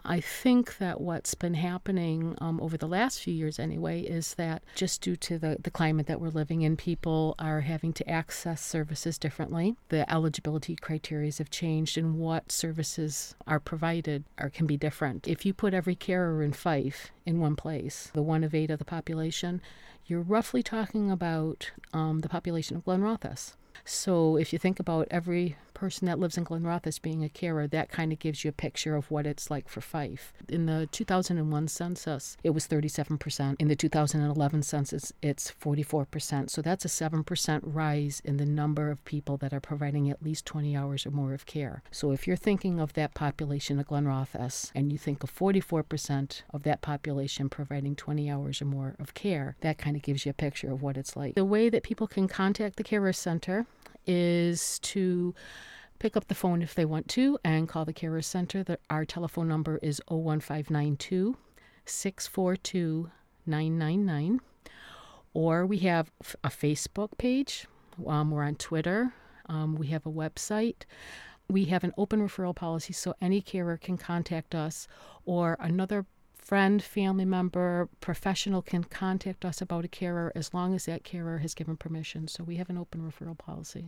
I think that what's been happening over the last few years anyway is that just due to the climate that we're living in, people are having to access services differently. The eligibility criteria have changed, and what services are provided can be different. If you put every carer in Fife in one place, the 1 of 8 of the population, you're roughly talking about the population of Glenrothes. So if you think about every person that lives in Glenrothes being a carer, that kind of gives you a picture of what it's like for Fife. In the 2001 census, it was 37%. In the 2011 census, it's 44%. So that's a 7% rise in the number of people that are providing at least 20 hours or more of care. So if you're thinking of that population of Glenrothes and you think of 44% of that population providing 20 hours or more of care, that kind of gives you a picture of what it's like. The way that people can contact the Carer Center is to pick up the phone if they want to and call the Carer Center. Our telephone number is 01592 642 999. Or we have a Facebook page. We're on Twitter. We have a website. We have an open referral policy, so any carer can contact us, or another friend, family member, professional can contact us about a carer as long as that carer has given permission. So we have an open referral policy.